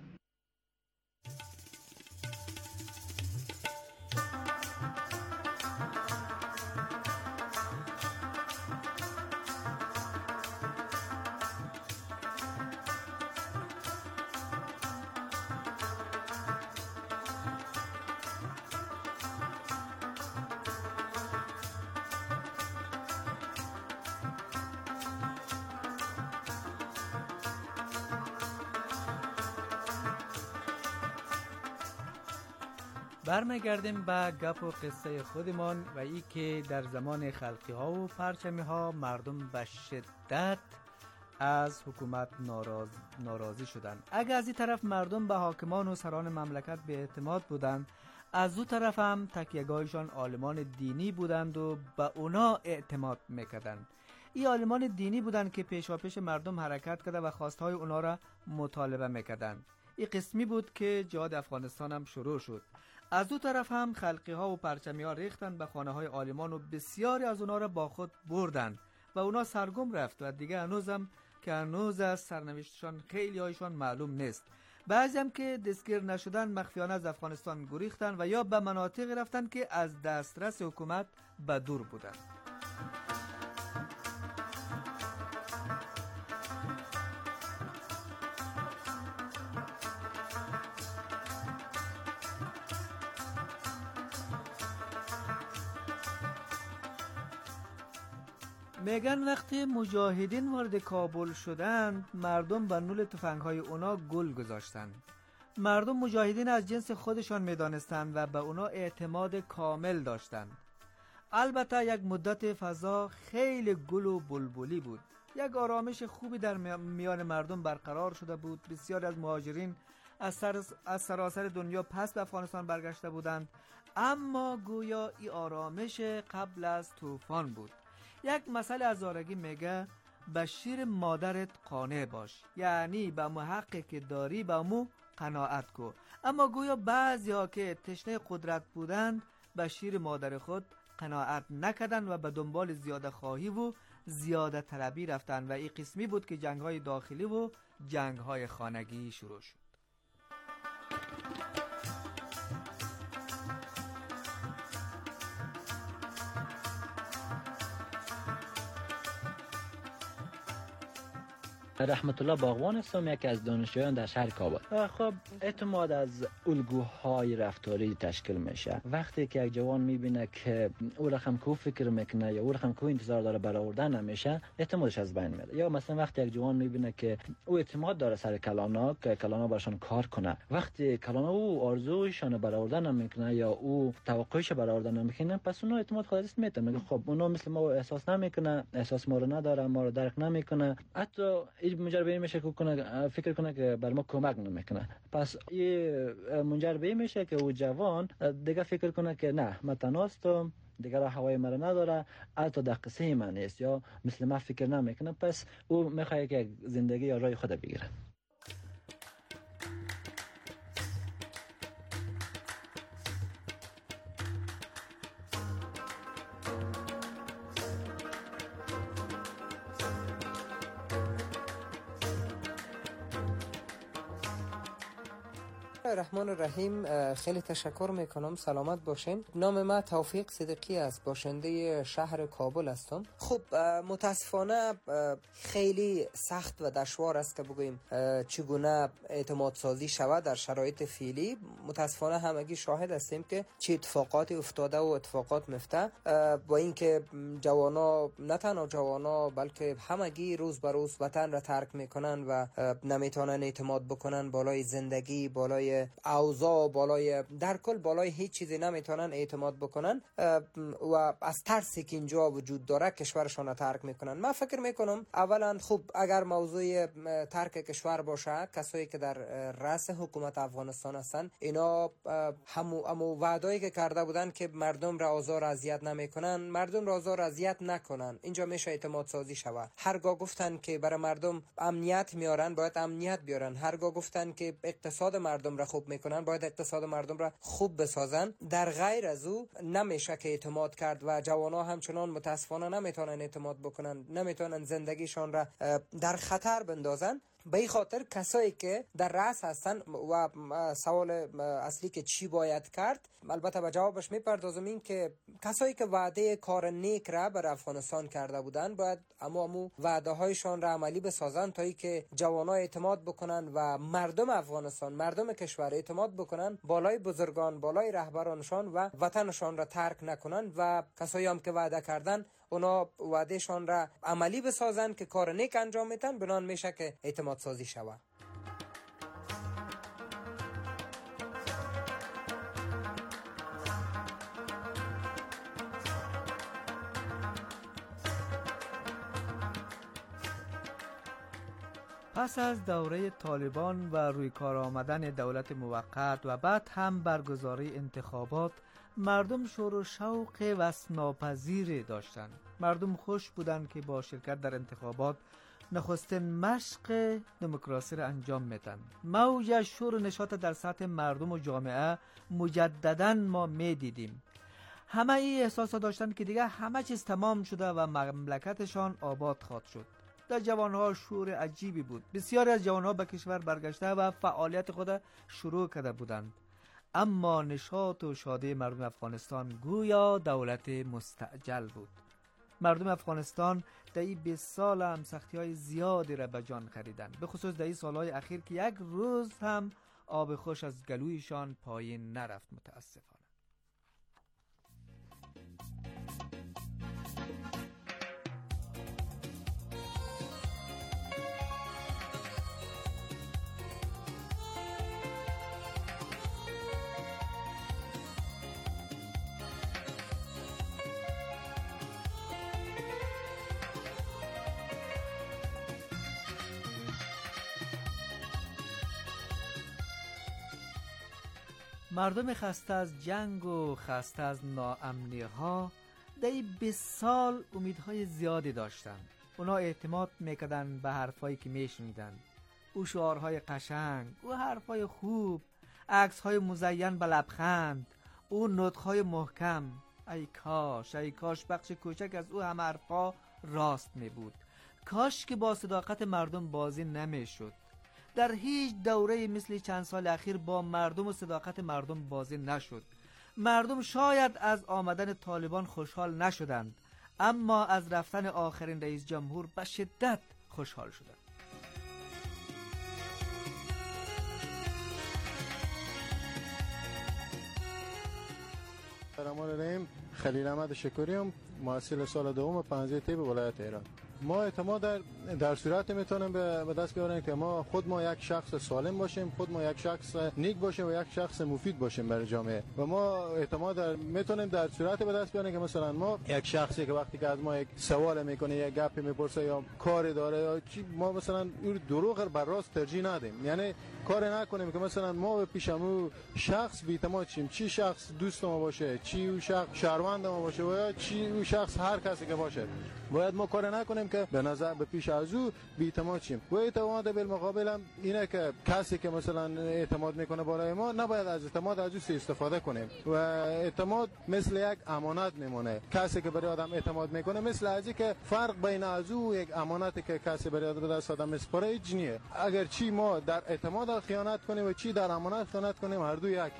[SPEAKER 9] برمیگردیم به گپ و قصه خودمان و ای که در زمان خلقی ها و پرچمی ها مردم به شدت از حکومت ناراضی شدند. اگر از این طرف مردم به حاکمان و سران مملکت به اعتماد بودند، از دو طرف هم تکیه‌گاهشان عالمان دینی بودند و به اونا اعتماد میکردند. این عالمان دینی بودند که پیشاپیش مردم حرکت کرده و خواستهای اونا را مطالبه میکردند. این قسمی بود که جهاد افغانستان هم شروع شد. از دو طرف هم خلقی ها و پرچمی ها ریختند به خانه های عالمان و بسیاری از اونا را با خود بردند و اونا سرگم رفت و دیگه هنوز از سرنوشتشان خیلی هایشان معلوم نیست. بعضی هم که دستگیر نشدن مخفیانه از افغانستان گریختند و یا به مناطقی رفتند که از دسترس حکومت به دور بودند. میگن وقتی مجاهدین وارد کابل شدند مردم به نول تفنگ‌های اونا گل گذاشتند. مردم مجاهدین از جنس خودشان میدانستند و به اونا اعتماد کامل داشتند. البته یک مدت فضا خیلی گل و بلبلی بود. یک آرامش خوبی در میان مردم برقرار شده بود. بسیار از مهاجرین از سراسر دنیا پس به افغانستان برگشته بودند، اما گویا این آرامش قبل از طوفان بود. یک مسئله از زارگی میگه به شیر مادرت قانع باش، یعنی به محقی که داری به مو قناعت کو. اما گویا بعضی ها که تشنه قدرت بودند به شیر مادر خود قناعت نکردند و به دنبال زیاده خواهی و زیاده طلبی رفتند و این قسمی بود که جنگ های داخلی و جنگ های خانگی شروع شد.
[SPEAKER 3] رحمت الله باغوان هستم، یکی از دانشجویان در شهر کابل. خب اعتماد از الگوهای رفتاری تشکیل میشه وقتی که یک جوان میبینه که او رقم کو فکر میکنه یا او رقم کو انتظار داره برآوردن نمیشه، اعتمادش از بین میره. یا مثلا وقتی یک جوان میبینه که او اعتماد داره سر کلانا که کلانا براشون کار کنه، وقتی کلانا او آرزویشون برآوردن نمیکنه یا او توقعش برآوردن نمیکنه، پس اون اعتماد خودش میته، میگه خب اونو مثل ما احساس نمیکنه، احساس ما رو نداره، ما رو درک نمیکنه، حتی منجر به این میشه که فکر کنه که بر ما کمک نمیکنه. پس این منجر به این میشه که او جوان دیگه فکر کنه که نه من تنهاستم، دیگه راه هوای مرا نداره، حتی در قصه من نیست یا مثل من فکر نمیکنه، پس او میخواد که زندگی یا راه خود بگیره.
[SPEAKER 4] الرحمن الرحیم. خیلی تشکر میکنم، سلامت باشین. نام من توفیق صدیقی است، باشنده شهر کابل هستم. خب متاسفانه خیلی سخت و دشوار است که بگوییم چگونه اعتماد سازی شود در شرایط فعلی. متاسفانه همگی شاهد هستیم که چه اتفاقاتی افتاده و اتفاقات میفته، با اینکه جوانا، نه تنها جوانا بلکه همگی روز به روز وطن را ترک میکنن و نمیتونن اعتماد بکنن بالای زندگی، بالای اوضاع، بالای در کل بالای هیچ چیزی نمیتونن اعتماد بکنن و از ترسی که اینجا وجود داره کشورشان را ترک میکنن. من فکر میکنم اولا خوب اگر موضوع ترک کشور باشه، کسایی که در رأس حکومت افغانستان هستن اینا همو وعده‌ای که کرده بودن که مردم را آزار اذیت نمیکنن، مردم را آزار اذیت نکنن، اینجا میشه اعتماد سازی شود. هرگاه گفتن که برای مردم امنیت میارن باید امنیت بیارن، هرگاه گفتن که اقتصاد مردم را خوب میکنن باید اقتصاد مردم را خوب بسازن. در غیر از او نمیشه که اعتماد کرد و جوانا همچنان متاسفانه نمیتونن اعتماد بکنن، نمیتونن زندگیشان را در خطر بندازن. به این خاطر کسایی که در رأس هستن و سوال اصلی که چی باید کرد، البته به جوابش میپردازم، این که کسایی که وعده کار نیک را بر افغانستان کرده بودن باید امو وعده هایشان را عملی بسازن تا ای که جوانا اعتماد بکنن و مردم افغانستان، مردم کشور اعتماد بکنن بالای بزرگان، بالای رهبرانشان و وطنشان را ترک نکنن و کسایی هم که وعده کردن اونا وعدهشان را عملی بسازن که کار نیک انجام میدن، بنان میشه که اعتماد سازی شود.
[SPEAKER 9] پس از دوره طالبان و روی کار آمدن دولت موقت و بعد هم برگزاری انتخابات، مردم شور و شوق وصف‌ناپذیری داشتند. مردم خوش بودند که با شرکت در انتخابات نخستین مشق دموکراسی را انجام میدن. موج شور و نشاط در سطح مردم و جامعه مجددا ما میدیدیم. همه ای احساس داشتن که دیگه همه چیز تمام شده و مملکتشان آباد خواهد شد. در جوانها شور عجیبی بود. بسیاری از جوانها به کشور برگشته و فعالیت خود شروع کرده بودند. اما نشاط و شادی مردم افغانستان گویا دولت مستعجل بود. مردم افغانستان در این 20 سال هم سختی‌های زیادی را به جان خریدند، به خصوص در این سالهای اخیر که یک روز هم آب خوش از گلویشان پایین نرفت متاسفانه. مردم خسته از جنگ و خسته از ناامنی ها در این 20 سال امیدهای زیادی داشتن. اونا اعتماد میکردن به حرفایی که میشنیدن، او شعارهای قشنگ، او حرفهای خوب، عکسهای مزین به لبخند، او نطقهای محکم. ای کاش بخش کوچک از او هم حرفا راست می بود. کاش که با صداقت مردم بازی نمیشد. در هیچ دوره مثل چند سال اخیر با مردم و صداقت مردم بازی نشد. مردم شاید از آمدن طالبان خوشحال نشدند، اما از رفتن آخرین رئیس جمهور به شدت خوشحال شدند.
[SPEAKER 5] الرحمن خلیل احمد شکوریم، محصل سال دوم پنجه طب ولایت ایران. ما اعتماد در صورت میتونیم به دست بیاریم که ما یک شخص سالم باشیم، ما یک شخص نیک باشیم و یک شخص مفید باشیم برای جامعه. و ما اعتماد میتونیم در صورت به دست بیاریم که مثلا ما یک شخصی که وقتی که از ما یک سوال میکنه، یک گپی میپرسه یا کاری داره یا چی، ما مثلا اون دروغ بر راست ترجیح ندیم. یعنی کار نکنیم که مثلا ما پیشمو شخص بی‌اعتماد شیم، چی شخص دوست ما باشه، چی او شخص شهروند ما باشه و یا چی او شخص هر کسی که باشه، باید ما کار نکنیم که به نظر به پیش از او بی‌اعتماد شیم. و اعتماد بالمقابل هم اینه که کسی که مثلا اعتماد میکنه بالای ما نباید از اعتماد از او استفاده کنیم. و اعتماد مثل یک امانت میمونه. کسی که برای آدم اعتماد میکنه مثل ازی که فرق بین از او یک امانتی که کسی برای دست آدم میسپاره هیچ نیست. اگر چی ما در اعتماد خیانت کنیم و چی در امانت خیانت کنیم، هر دو یکیه.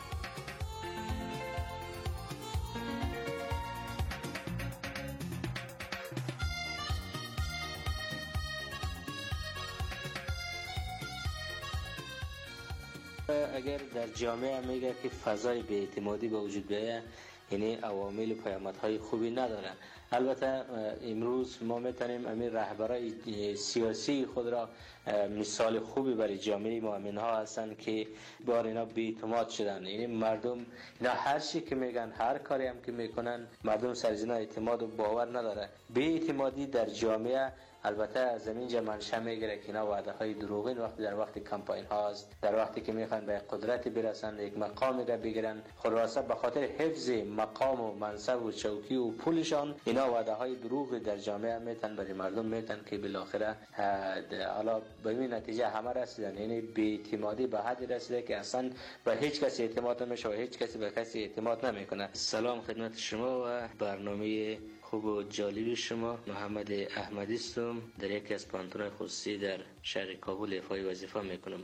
[SPEAKER 7] اگر در جامعه میگه که فضای بی‌اعتمادی به وجود بیاید، یعنی عوامل و پیامدهای خوبی نداره. البته امروز ما میتونیم امیر رهبرای سیاسی خود را مثال خوبی برای جامعه مؤمن ها هستند که بار اینا بی‌اعتماد شدن. یعنی مردم اینا هر چی که میگن، هر کاری هم که میکنن، مردم سر اینا اعتماد و باور نداره. بی‌اعتمادی در جامعه البته از زمین منشأ میگیره که اینا وعده های دروغین وقتی در وقت کمپاین هاست، در وقتی که میخوان به قدرت برسن، یک مقامی را بگیرن، خلاصه به خاطر حفظ مقام و منصب و چوکی و پولشان اینا وعده های دروغ در جامعه میتن برای مردم میتن که بالاخره حالا به این نتیجه همه رسیدن. یعنی بی‌اعتمادی به حدی رسیده که اصلا به هیچ کسی اعتماد نمیشه و هیچ کسی به کسی اعتماد نمیکنه. سلام خدمت شما و برنامه خوب و جالب شما. محمد احمدی هستم، در یکی از پانتون‌های خصوصی در شهر کابل ایفای وظیفه میکنم.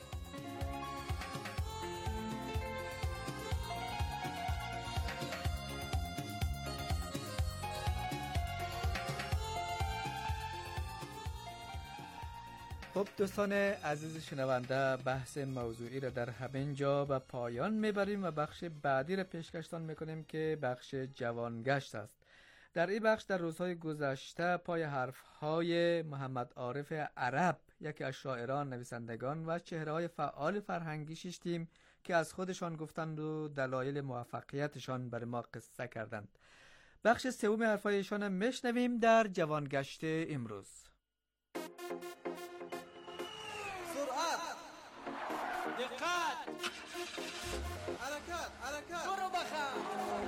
[SPEAKER 9] خب دوستان عزیز شنونده، بحث موضوعی را در همین جا به پایان میبریم و بخش بعدی را پیشکشتان میکنیم که بخش جوانگشت است. در این بخش در روزهای گذشته پای حرفهای محمد عارف عرب، یکی از شاعران، نویسندگان و چهره‌های فعال فرهنگی شیشتیم که از خودشان گفتند و دلایل موفقیتشان برای ما قصه کردند. بخش سوم حرفهای ایشان میشنویم در جوانگشت امروز.
[SPEAKER 12] حرکت حرکت برو بخند.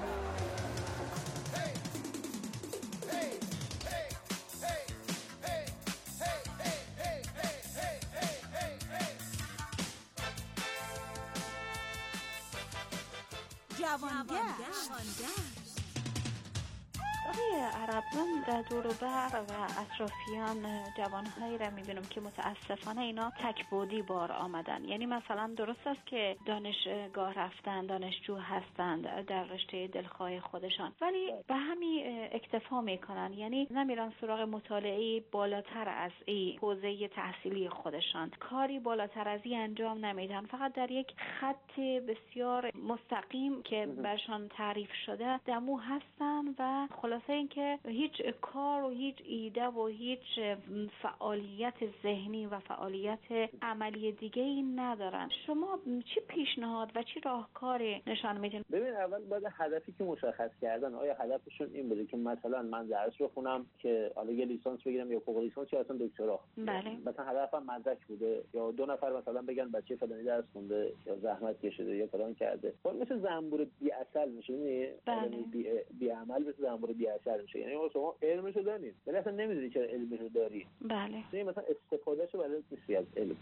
[SPEAKER 22] جوانگشت.
[SPEAKER 1] آقای عرب، من در دور و بر و اطرافیان جوانهایی را میبینم که متاسفانه اینا تکبودی بار آمدن. یعنی مثلا درست است که دانشگاه رفتن، دانشجو هستند در رشته دلخواه خودشان، ولی به همین اکتفا میکنن. یعنی نمیرن سراغ مطالعه بالاتر از این حوزه تحصیلی خودشان، کاری بالاتر از این انجام نمیدن، فقط در یک خط بسیار مستقیم که برشان تعریف شده دمو هستن و خلاصه اینکه هیچ کار و هیچ ایده و هیچ فعالیت ذهنی و فعالیت عملی دیگه ای ندارن. شما چی پیشنهاد و چی راهکاری نشان میدین؟
[SPEAKER 6] ببین، اول باید هدفی که مشخص کردن، آیا هدفشون این بوده که مثلا من درس بخونم که حالا یه لیسانس بگیرم یا فوق لیسانس یا اصلا دکترا؟
[SPEAKER 1] بله.
[SPEAKER 6] مثلا هدفم مدرک بوده، یا دو نفر مثلا بگن بچه فلانی درس خونده یا زحمت کشیده یا فلان کرده. مثل زنبور بی عسل میشه، بی عمل مثل زنبور بی عسل میشه. یعنی شما علمشو دارید ولی اصلا نمیدونی چرا علمشو داری.
[SPEAKER 1] بله.
[SPEAKER 6] یعنی مثلا استفادهشو بلد نیستی از علم.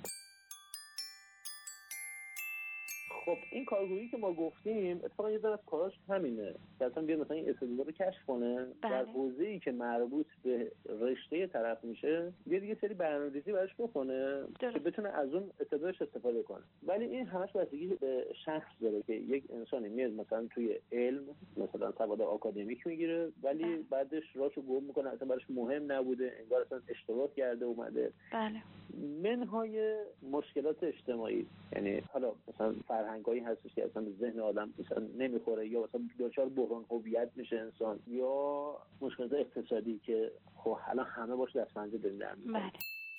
[SPEAKER 6] خب این کارگویی که ما گفتیم اتفاقا یه ذره از کاراش همینه که اصلا بیاد مثلا این استعداد رو کشف کنه، در حوزه‌ای که مربوط به رشته طرف میشه بیاد یه سری برنامه‌ریزی براش بکنه که بتونه از اون استعدادش استفاده کنه. ولی این همش بستگی به شخص داره که یک انسانی میاد مثلا توی علم مثلا سواد آکادمیک میگیره ولی بعدش راشو گم میکنه، اصلا براش مهم نبوده، انگار اصلا اشتباه کرده اومده.
[SPEAKER 1] بله.
[SPEAKER 6] منهای مشکلات اجتماعی، یعنی حالا مثلا فرهنگایی هستش که اصلا به ذهن آدم مثلا نمیخوره، یا مثلا دچار بحران هویت میشه انسان، یا مشکلات اقتصادی که خب الان همه باش دست‌پنجه داریم در می‌کنیم.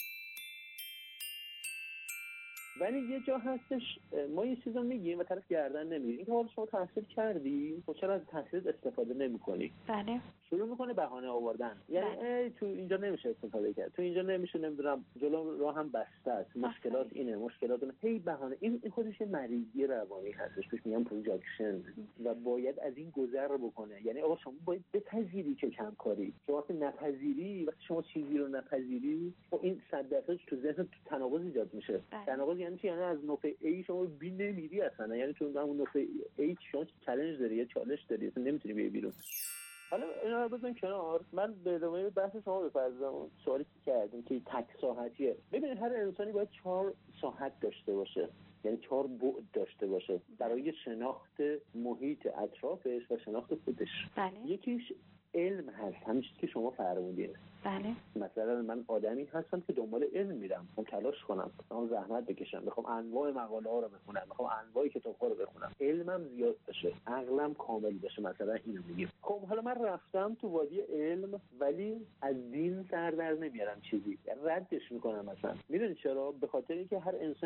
[SPEAKER 6] ولی یه جا هستش ما یه چیزا میگیم و طرف گردن نمیگیره. اینکه حالا شما تحصیل کردی، خب چرا از تحصیل استفاده نمی‌کنی؟
[SPEAKER 1] بله.
[SPEAKER 6] شروع میکنه بهانه آوردن. یعنی تو اینجا نمیشه استفاده کرد، تو اینجا نمیشه، نمیدونم جلو راه هم بسته است، مشکلات اینه، مشکلات اونه، هی بهانه. این خودش مریضی روانی هستش، بهش میگن پروجکشن و باید از این گذر بکنه. یعنی آقا شما باید بپذیری که کم کاری. شما وقتی نپذیری، وقتی شما چیزی رو نپذیری، خب این 100% تو ذهن تناقض ایجاد میشه. تناقض یعنی چی؟ یعنی از نقطه A شما بی نمیری اصلا، یعنی تو اون نقطه A شما چالش داری، یا چالش داری، اصلا نمیتونی بیای بیرون. حالا اینا رو بزن کنار، من به ادامه بحث شما بپردازم. سوالی که کردیم که تک ساحتیه. ببینید هر انسانی باید 4 ساحت داشته باشه، یعنی 4 بعد داشته باشه برای شناخت محیط اطرافش و شناخت خودش.
[SPEAKER 1] بله.
[SPEAKER 6] یکیش علم هست، همین چیزی که شما فرمودید.
[SPEAKER 1] بله.
[SPEAKER 6] مثلا من آدمی هستم که دنبال علم میرم، میخوام تلاش کنم، میخوام زحمت بکشم، میخوام انواع مقاله ها رو بخونم، میخوام انواع کتاب ها رو بخونم، علمم زیاد بشه، عقلم کامل بشه. مثلا اینو میگیم. خب حالا من رفتم تو وادی علم ولی از دین سر در نمیارم، چیزی ردش میکنم. مثلا میدونید چرا؟ به خاطر اینکه هر انسان